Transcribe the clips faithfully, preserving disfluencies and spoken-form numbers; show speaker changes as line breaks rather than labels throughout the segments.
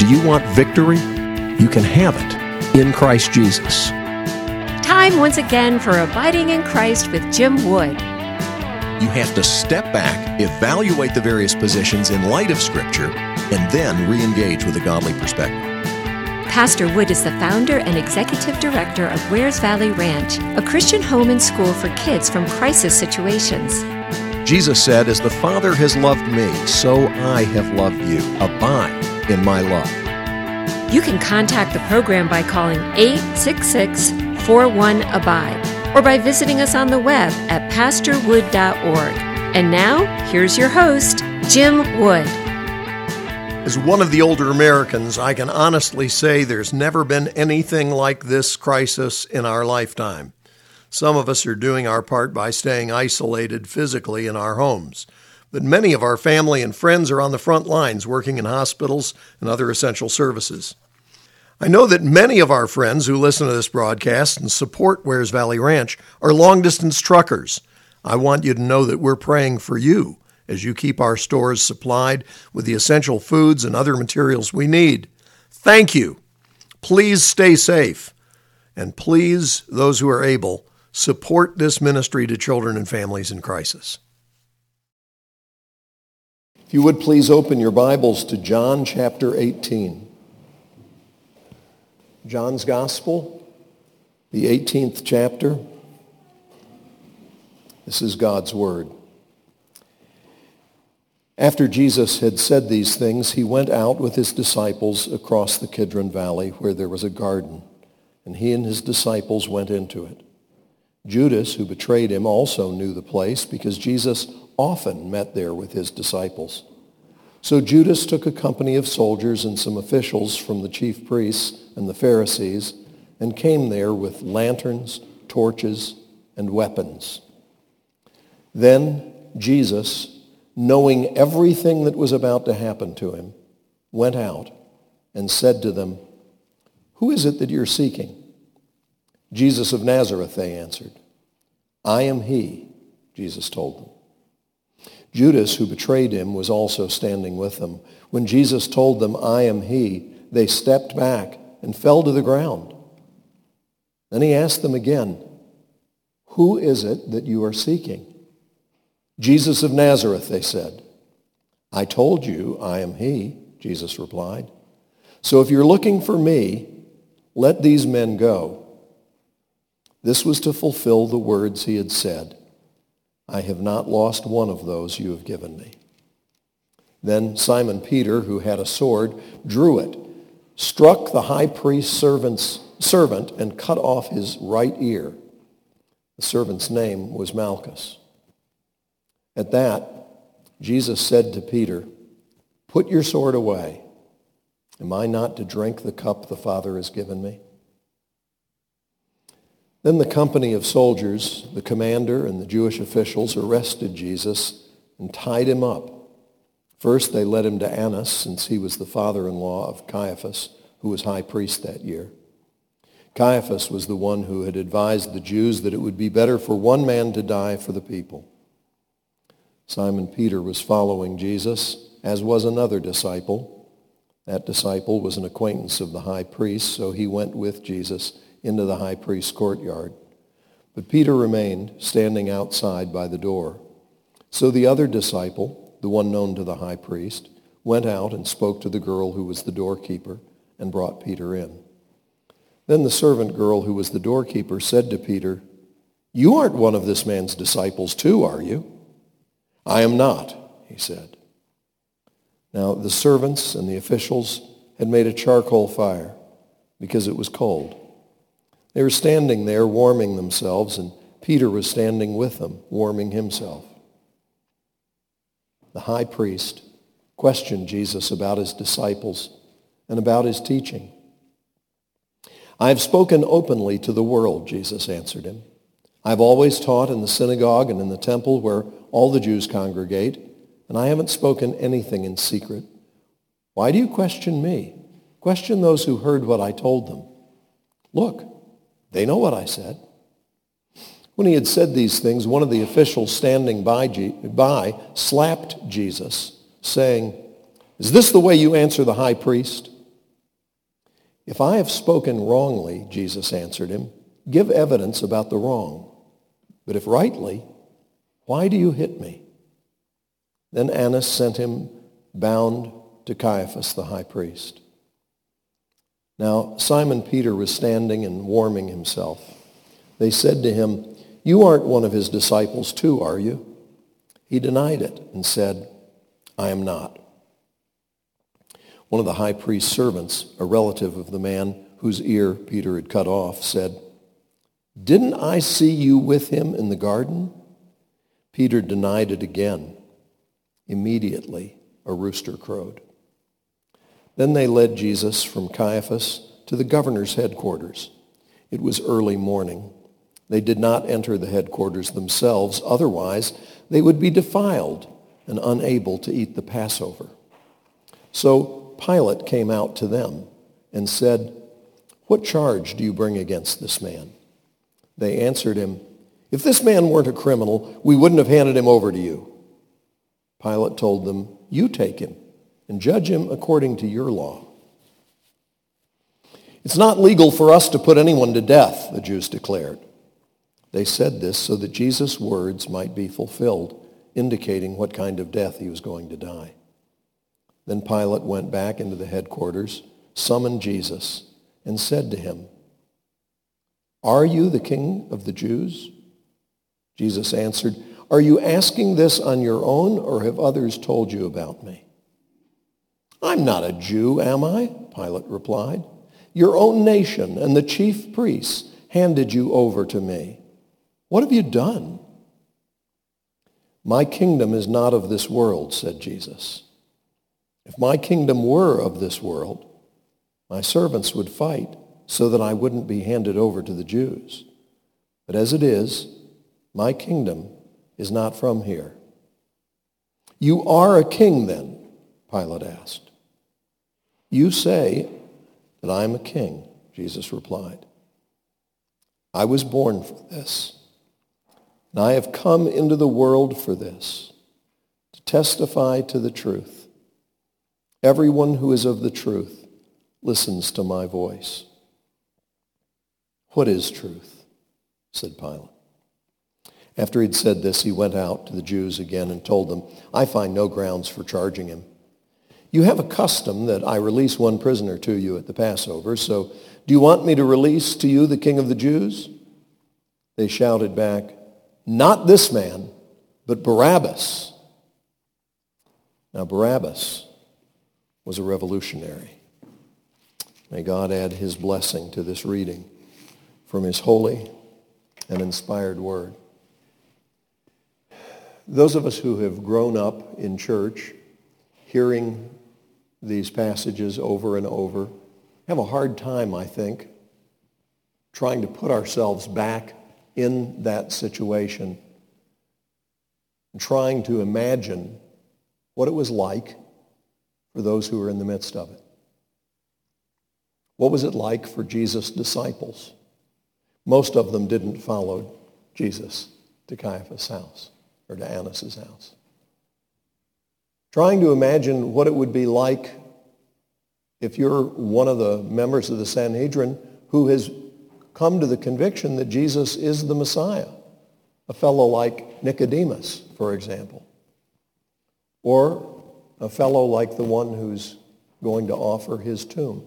Do you want victory? You can have it in Christ Jesus.
Time once again for Abiding in Christ with Jim Wood.
You have to step back, evaluate the various positions in light of Scripture, and then re-engage with a godly perspective.
Pastor Wood is the founder and executive director of Wares Valley Ranch, a Christian home and school for kids from crisis situations.
Jesus said, "As the Father has loved me, so I have loved you. Abide in my love."
You can contact the program by calling eight six six, four one, abide or by visiting us on the web at pastor wood dot org. And now, here's your host, Jim Wood.
As one of the older Americans, I can honestly say there's never been anything like this crisis in our lifetime. Some of us are doing our part by staying isolated physically in our homes, but many of our family and friends are on the front lines working in hospitals and other essential services. I know that many of our friends who listen to this broadcast and support Wares Valley Ranch are long-distance truckers. I want you to know that we're praying for you as you keep our stores supplied with the essential foods and other materials we need. Thank you. Please stay safe. And please, those who are able, support this ministry to children and families in crisis. If you would please open your Bibles to John chapter eighteen. John's Gospel, the eighteenth chapter. This is God's Word. After Jesus had said these things, he went out with his disciples across the Kidron Valley where there was a garden, and he and his disciples went into it. Judas, who betrayed him, also knew the place because Jesus often met there with his disciples. So Judas took a company of soldiers and some officials from the chief priests and the Pharisees and came there with lanterns, torches, and weapons. Then Jesus, knowing everything that was about to happen to him, went out and said to them, "Who is it that you're seeking?" "Jesus of Nazareth," they answered. "I am he," Jesus told them. Judas, who betrayed him, was also standing with them. When Jesus told them, "I am he," they stepped back and fell to the ground. Then he asked them again, "Who is it that you are seeking?" "Jesus of Nazareth," they said. "I told you I am he," Jesus replied. "So if you're looking for me, let these men go." This was to fulfill the words he had said, "I have not lost one of those you have given me." Then Simon Peter, who had a sword, drew it, struck the high priest's servant's servant, and cut off his right ear. The servant's name was Malchus. At that, Jesus said to Peter, "Put your sword away. Am I not to drink the cup the Father has given me?" Then the company of soldiers, the commander and the Jewish officials, arrested Jesus and tied him up. First they led him to Annas, since he was the father-in-law of Caiaphas, who was high priest that year. Caiaphas was the one who had advised the Jews that it would be better for one man to die for the people. Simon Peter was following Jesus, as was another disciple. That disciple was an acquaintance of the high priest, so he went with Jesus into the high priest's courtyard. But Peter remained standing outside by the door. So the other disciple, the one known to the high priest, went out and spoke to the girl who was the doorkeeper and brought Peter in. Then the servant girl who was the doorkeeper said to Peter, "You aren't one of this man's disciples too, are you?" "I am not," he said. Now the servants and the officials had made a charcoal fire because it was cold. They were standing there warming themselves, and Peter was standing with them, warming himself. The high priest questioned Jesus about his disciples and about his teaching. "I have spoken openly to the world," Jesus answered him. "I have always taught in the synagogue and in the temple where all the Jews congregate, and I haven't spoken anything in secret. Why do you question me? Question those who heard what I told them. Look, they know what I said." When he had said these things, one of the officials standing by, by slapped Jesus, saying, "Is this the way you answer the high priest?" "If I have spoken wrongly," Jesus answered him, "give evidence about the wrong. But if rightly, why do you hit me?" Then Annas sent him bound to Caiaphas the high priest. Now Simon Peter was standing and warming himself. They said to him, "You aren't one of his disciples too, are you?" He denied it and said, "I am not." One of the high priest's servants, a relative of the man whose ear Peter had cut off, said, "Didn't I see you with him in the garden?" Peter denied it again. Immediately a rooster crowed. Then they led Jesus from Caiaphas to the governor's headquarters. It was early morning. They did not enter the headquarters themselves, otherwise they would be defiled and unable to eat the Passover. So Pilate came out to them and said, "What charge do you bring against this man?" They answered him, "If this man weren't a criminal, we wouldn't have handed him over to you." Pilate told them, "You take him and judge him according to your law." "It's not legal for us to put anyone to death," the Jews declared. They said this so that Jesus' words might be fulfilled, indicating what kind of death he was going to die. Then Pilate went back into the headquarters, summoned Jesus, and said to him, "Are you the king of the Jews?" Jesus answered, "Are you asking this on your own, or have others told you about me?" "I'm not a Jew, am I?" Pilate replied. "Your own nation and the chief priests handed you over to me. What have you done?" "My kingdom is not of this world," said Jesus. "If my kingdom were of this world, my servants would fight so that I wouldn't be handed over to the Jews. But as it is, my kingdom is not from here." "You are a king then?" Pilate asked. "You say that I am a king," Jesus replied. "I was born for this, and I have come into the world for this, to testify to the truth. Everyone who is of the truth listens to my voice." "What is truth?" said Pilate. After he'd said this, he went out to the Jews again and told them, "I find no grounds for charging him. You have a custom that I release one prisoner to you at the Passover, so do you want me to release to you the King of the Jews?" They shouted back, "Not this man, but Barabbas." Now Barabbas was a revolutionary. May God add his blessing to this reading from his holy and inspired word. Those of us who have grown up in church hearing these passages over and over have a hard time, I think, trying to put ourselves back in that situation and trying to imagine what it was like for those who were in the midst of it. What was it like for Jesus' disciples? Most of them didn't follow Jesus to Caiaphas' house or to Annas' house. Trying to imagine what it would be like if you're one of the members of the Sanhedrin who has come to the conviction that Jesus is the Messiah, a fellow like Nicodemus, for example, or a fellow like the one who's going to offer his tomb.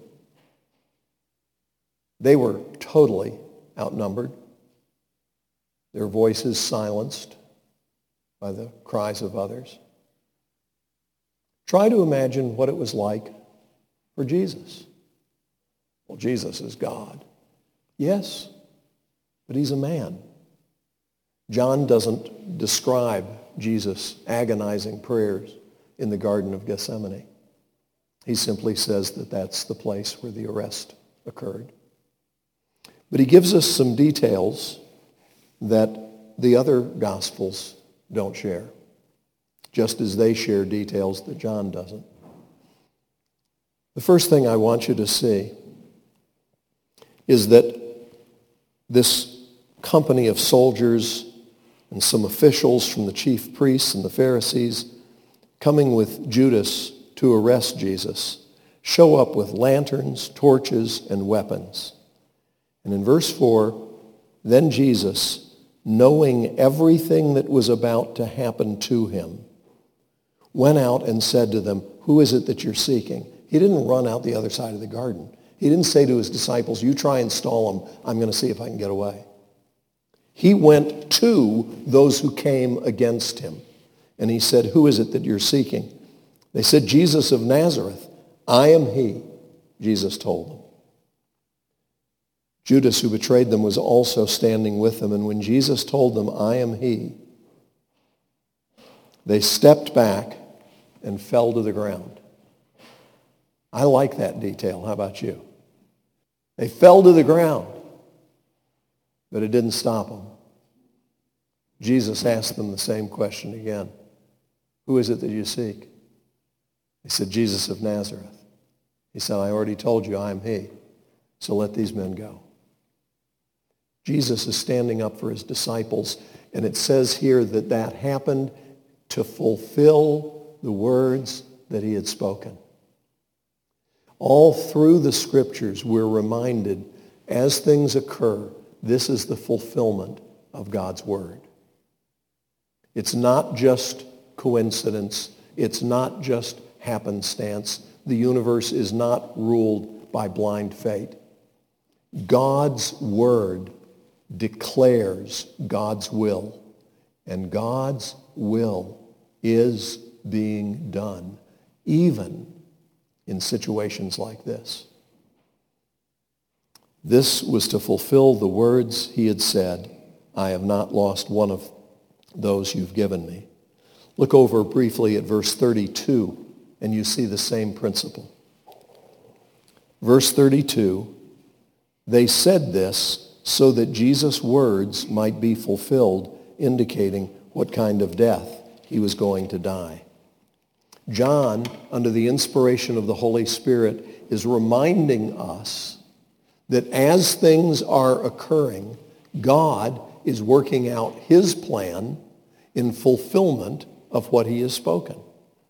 They were totally outnumbered, their voices silenced by the cries of others. Try to imagine what it was like for Jesus. Well, Jesus is God. Yes, but he's a man. John doesn't describe Jesus' agonizing prayers in the Garden of Gethsemane. He simply says that that's the place where the arrest occurred. But he gives us some details that the other Gospels don't share, just as they share details that John doesn't. The first thing I want you to see is that this company of soldiers and some officials from the chief priests and the Pharisees coming with Judas to arrest Jesus show up with lanterns, torches, and weapons. And in verse four, then Jesus, knowing everything that was about to happen to him, went out and said to them, who is it that you're seeking? He didn't run out the other side of the garden. He didn't say to his disciples, you try and stall him. I'm going to see if I can get away. He went to those who came against him. And he said, who is it that you're seeking? They said, Jesus of Nazareth. I am he, Jesus told them. Judas, who betrayed them, was also standing with them. And when Jesus told them, I am he, they stepped back and fell to the ground. I like that detail. How about you? They fell to the ground, but it didn't stop them. Jesus asked them the same question again. Who is it that you seek? They said, Jesus of Nazareth. He said, I already told you I am he, so let these men go. Jesus is standing up for his disciples, and it says here that that happened to fulfill the words that he had spoken. All through the scriptures, we're reminded, as things occur, this is the fulfillment of God's word. It's not just coincidence. It's not just happenstance. The universe is not ruled by blind fate. God's word declares God's will, and God's will is being done, even in situations like this. This was to fulfill the words he had said, I have not lost one of those you've given me. Look over briefly at verse thirty-two, and you see the same principle. Verse thirty-two, they said this so that Jesus' words might be fulfilled, indicating what kind of death he was going to die. John, under the inspiration of the Holy Spirit, is reminding us that as things are occurring, God is working out his plan in fulfillment of what he has spoken.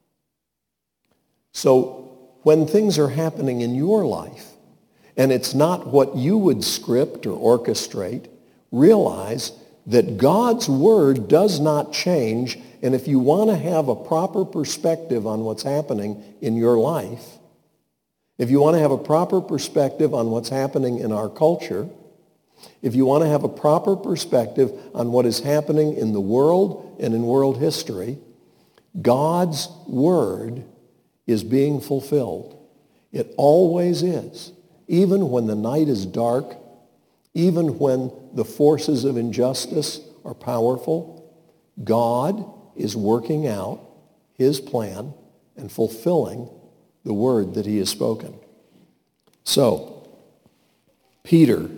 So when things are happening in your life, and it's not what you would script or orchestrate, realize that God's word does not change. And if you want to have a proper perspective on what's happening in your life, if you want to have a proper perspective on what's happening in our culture, if you want to have a proper perspective on what is happening in the world and in world history, God's word is being fulfilled. It always is. Even when the night is dark, even when the forces of injustice are powerful, God is working out his plan and fulfilling the word that he has spoken. So, Peter,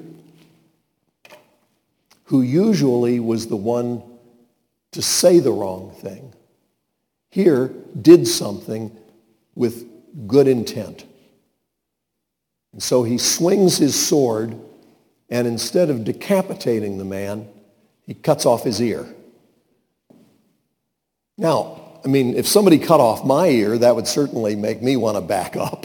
who usually was the one to say the wrong thing, here did something with good intent. And so he swings his sword, and instead of decapitating the man, he cuts off his ear. Now, I mean, if somebody cut off my ear, that would certainly make me want to back up.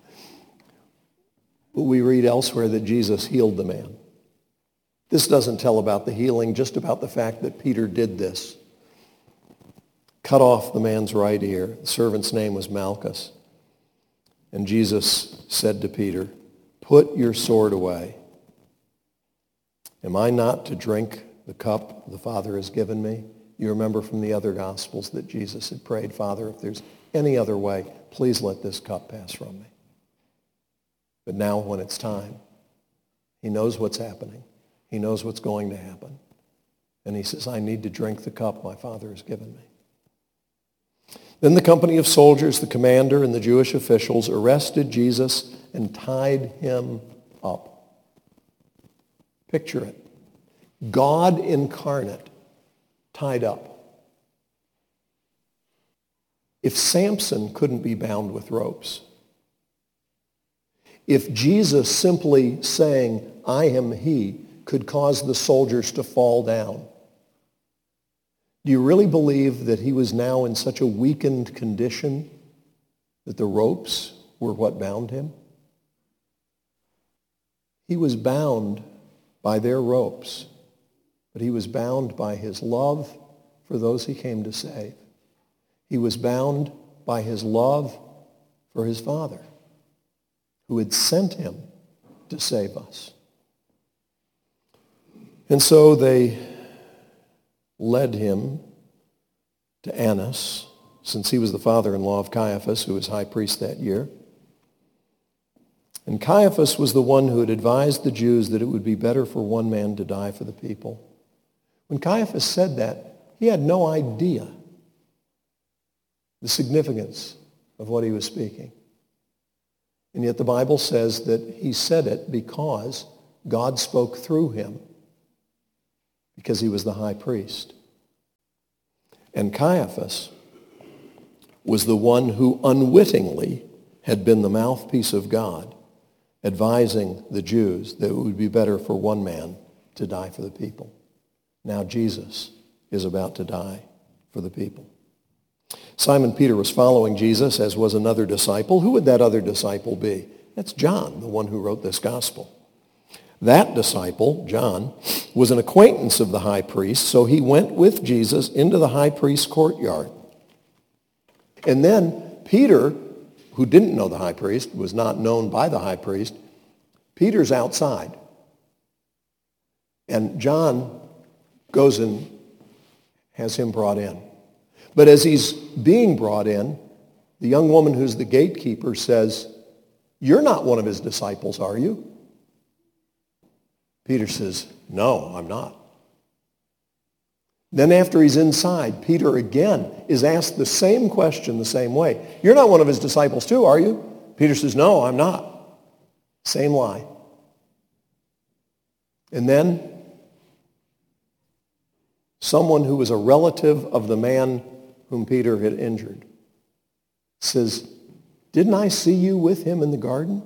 But we read elsewhere that Jesus healed the man. This doesn't tell about the healing, just about the fact that Peter did this. Cut off the man's right ear. The servant's name was Malchus. And Jesus said to Peter, put your sword away. Am I not to drink the cup the Father has given me? You remember from the other Gospels that Jesus had prayed, Father, if there's any other way, please let this cup pass from me. But now when it's time, he knows what's happening. He knows what's going to happen. And he says, I need to drink the cup my Father has given me. Then the company of soldiers, the commander, and the Jewish officials arrested Jesus and tied him up. Picture it. God incarnate tied up. If Samson couldn't be bound with ropes, if Jesus simply saying, I am he, could cause the soldiers to fall down, do you really believe that he was now in such a weakened condition that the ropes were what bound him? He was bound by their ropes, but he was bound by his love for those he came to save. He was bound by his love for his Father, who had sent him to save us. And so they led him to Annas, since he was the father-in-law of Caiaphas, who was high priest that year. And Caiaphas was the one who had advised the Jews that it would be better for one man to die for the people. When Caiaphas said that, he had no idea the significance of what he was speaking. And yet the Bible says that he said it because God spoke through him, because he was the high priest. And Caiaphas was the one who unwittingly had been the mouthpiece of God, advising the Jews that it would be better for one man to die for the people. Now Jesus is about to die for the people. Simon Peter was following Jesus, as was another disciple. Who would that other disciple be? That's John, the one who wrote this gospel. That disciple, John, was an acquaintance of the high priest, so he went with Jesus into the high priest's courtyard. And then Peter, who didn't know the high priest, was not known by the high priest, Peter's outside. And John goes and has him brought in. But as he's being brought in, the young woman who's the gatekeeper says, "You're not one of his disciples, are you?" Peter says, "No, I'm not." Then after he's inside, Peter again is asked the same question the same way. "You're not one of his disciples too, are you?" Peter says, "No, I'm not." Same lie. And then someone who was a relative of the man whom Peter had injured says, "Didn't I see you with him in the garden?"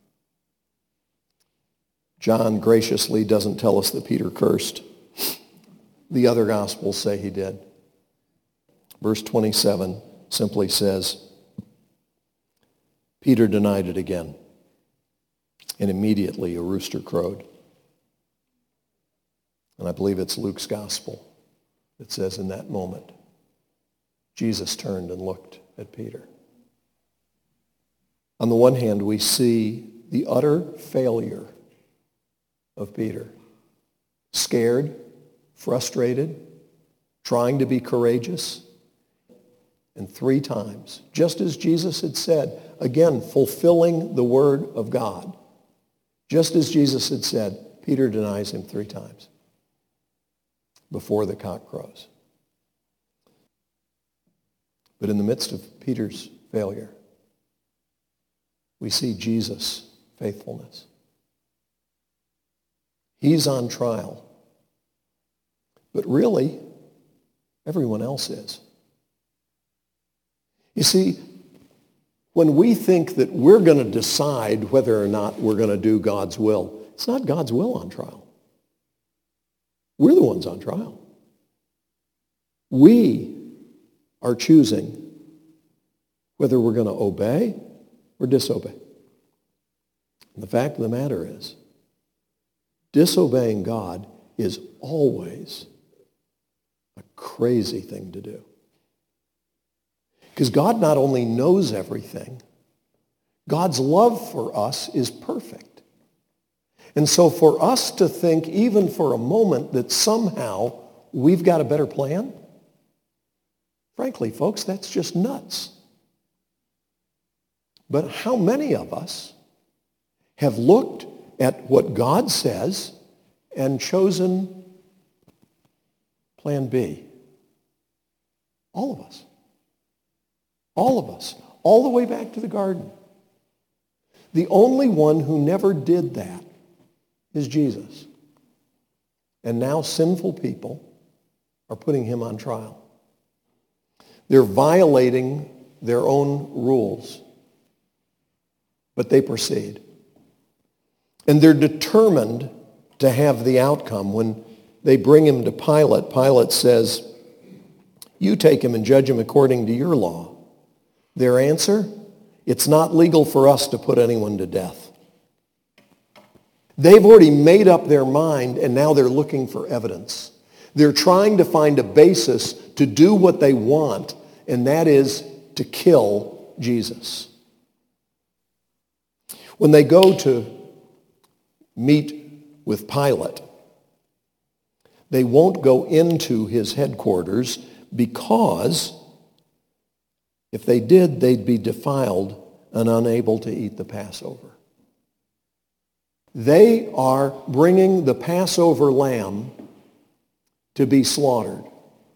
John graciously doesn't tell us that Peter cursed. The other Gospels say he did. Verse twenty-seven simply says, Peter denied it again, and immediately a rooster crowed. And I believe it's Luke's Gospel that says in that moment, Jesus turned and looked at Peter. On the one hand, we see the utter failure of Peter. Scared, frustrated, trying to be courageous. And three times, just as Jesus had said, again, fulfilling the word of God, just as Jesus had said, Peter denies him three times before the cock crows. But in the midst of Peter's failure, we see Jesus' faithfulness. He's on trial. But really, everyone else is. You see, when we think that we're going to decide whether or not we're going to do God's will, it's not God's will on trial. We're the ones on trial. We are choosing whether we're going to obey or disobey. And the fact of the matter is, disobeying God is always a crazy thing to do. Because God not only knows everything, God's love for us is perfect. And so for us to think even for a moment that somehow we've got a better plan, frankly, folks, that's just nuts. But how many of us have looked at what God says and chosen plan B? All of us. All of us. All the way back to the garden. The only one who never did that is Jesus. And now sinful people are putting him on trial. They're violating their own rules. But they proceed. And they're determined to have the outcome. When they bring him to Pilate, Pilate says, "You take him and judge him according to your law." Their answer, It's not legal for us to put anyone to death. They've already made up their mind, and now they're looking for evidence. They're trying to find a basis to do what they want, and that is to kill Jesus. When they go to meet with Pilate, they won't go into his headquarters because if they did, they'd be defiled and unable to eat the Passover. They are bringing the Passover lamb to be slaughtered.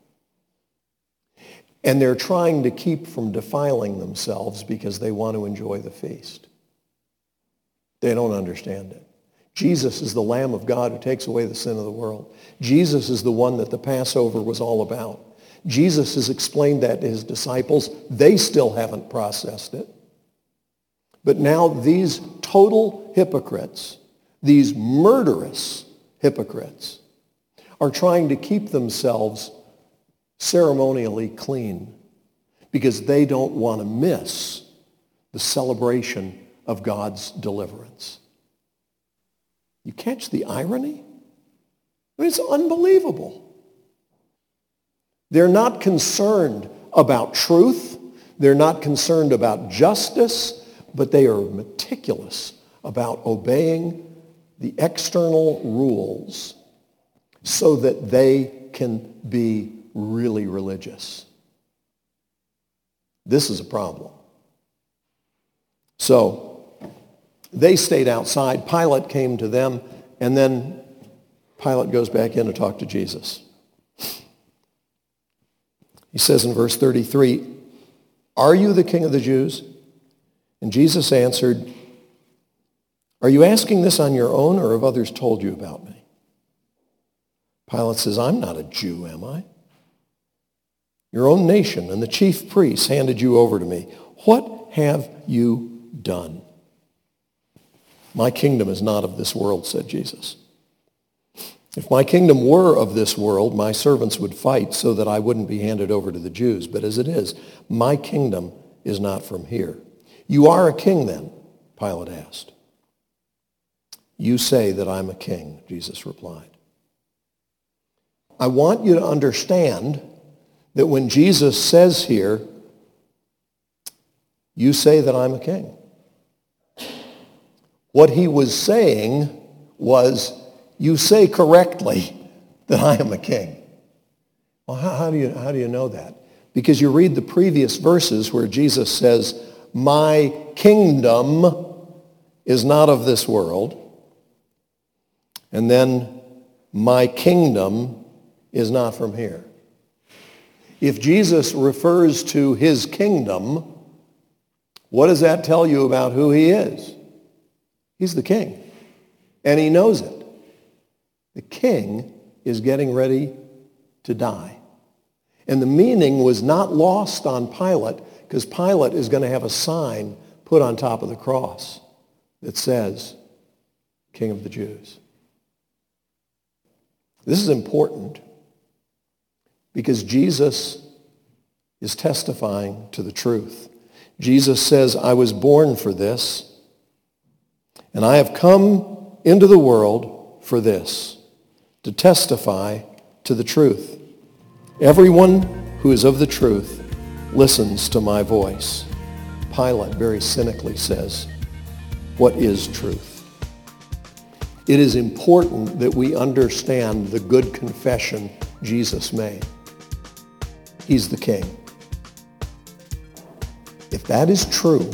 And they're trying to keep from defiling themselves because they want to enjoy the feast. They don't understand it. Jesus is the Lamb of God who takes away the sin of the world. Jesus is the one that the Passover was all about. Jesus has explained that to his disciples. They still haven't processed it. But now these total hypocrites, these murderous hypocrites, are trying to keep themselves ceremonially clean because they don't want to miss the celebration of God's deliverance. You catch the irony? I mean, it's unbelievable. They're not concerned about truth. They're not concerned about justice, but they are meticulous about obeying the external rules so that they can be really religious. This is a problem. So they stayed outside. Pilate came to them, and then Pilate goes back in to talk to Jesus. He says in verse thirty-three, "Are you the king of the Jews?" And Jesus answered, "Are you asking this on your own, or have others told you about me?" Pilate says, "I'm not a Jew, am I? Your own nation and the chief priests handed you over to me. What have you done?" "My kingdom is not of this world," said Jesus. "If my kingdom were of this world, my servants would fight so that I wouldn't be handed over to the Jews. But as it is, my kingdom is not from here." "You are a king then?" Pilate asked. "You say that I'm a king," Jesus replied. I want you to understand that when Jesus says here, "You say that I'm a king," what he was saying was, you say correctly that I am a king. Well, how, how do you, how do you know that? Because you read the previous verses where Jesus says, "My kingdom is not of this world." And then, "My kingdom is not from here." If Jesus refers to his kingdom, what does that tell you about who he is? He's the king, and he knows it. The king is getting ready to die. And the meaning was not lost on Pilate, because Pilate is going to have a sign put on top of the cross that says, "King of the Jews." This is important because Jesus is testifying to the truth. Jesus says, "I was born for this, and I have come into the world for this, to testify to the truth. Everyone who is of the truth listens to my voice." Pilate very cynically says, "What is truth?" It is important that we understand the good confession Jesus made. He's the king. If that is true,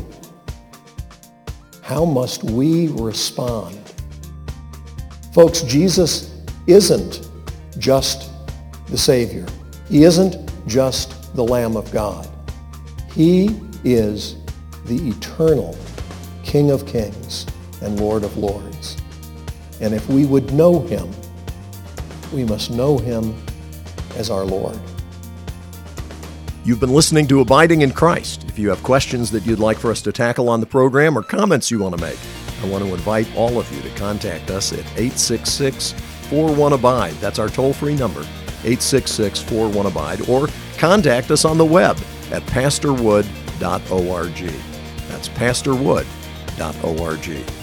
how must we respond? Folks, Jesus isn't just the Savior. He isn't just the Lamb of God. He is the eternal King of Kings and Lord of Lords. And if we would know him, we must know him as our Lord.
You've been listening to Abiding in Christ. If you have questions that you'd like for us to tackle on the program or comments you want to make, I want to invite all of you to contact us at eight six six, four one, ABIDE. That's our toll-free number, eight six six, four one, ABIDE. Or contact us on the web at pastor wood dot org. That's That's pastor wood dot org.